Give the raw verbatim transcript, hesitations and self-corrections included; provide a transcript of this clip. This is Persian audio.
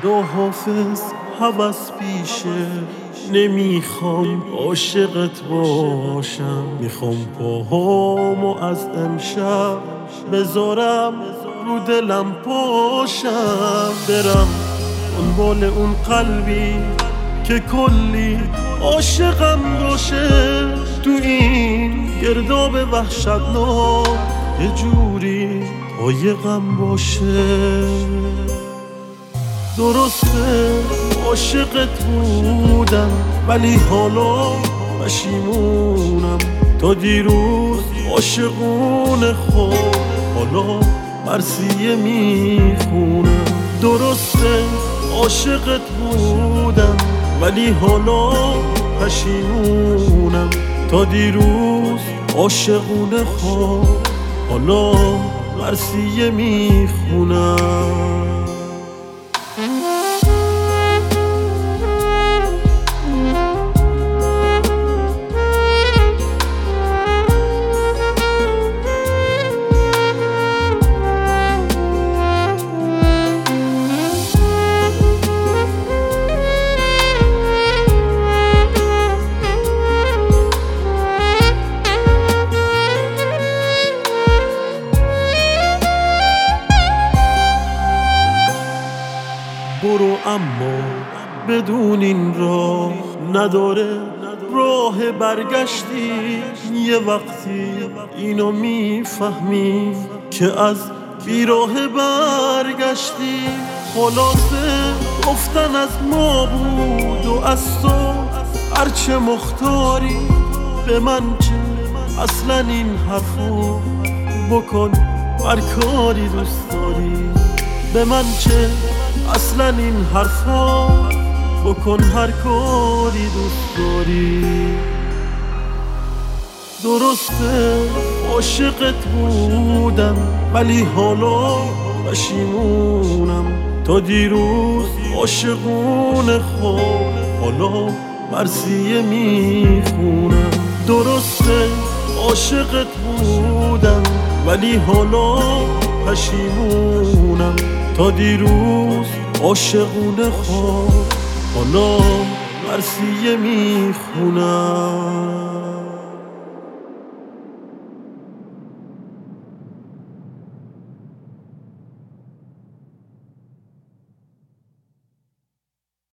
خدا حافظ هوس پیشه، نمیخوام عاشقت باشم، میخوام پاهامو از امشب بذارم رو دلم پاشم، برم دنبال اون قلبی که کلی عاشقم باشه، تو این گرداب وحشتناک یه جوری عایقم باشه. درسته عاشقت بودم ولی حالا پشیمونم، تا دیروز عاشقونه خود حالا مرثیه میخونم. درسته عاشقت بودم ولی حالا پشیمونم، تا دیروز عاشقونه خود حالا مرثیه میخونم. برو اما بدون این راه نداره راه برگشتی، یه وقتی اینو میفهمی که از بیراه برگشتی. خلاصه گفتن از ما بود و از تو هرچه مختاری، به من چه اصلا این حرفو بکن هر کاری دوست داری، به من چه اصلا این حرفا بکن هر کاری دوست داری. درسته عاشقت بودم ولی حالا پشیمونم، تا دیروز عاشقونه خود حالا مرثیه میخونم. درسته عاشقت بودم ولی حالا پشیمونم، تا دیروز عاشقونه خود حالا مرثیه میخونم.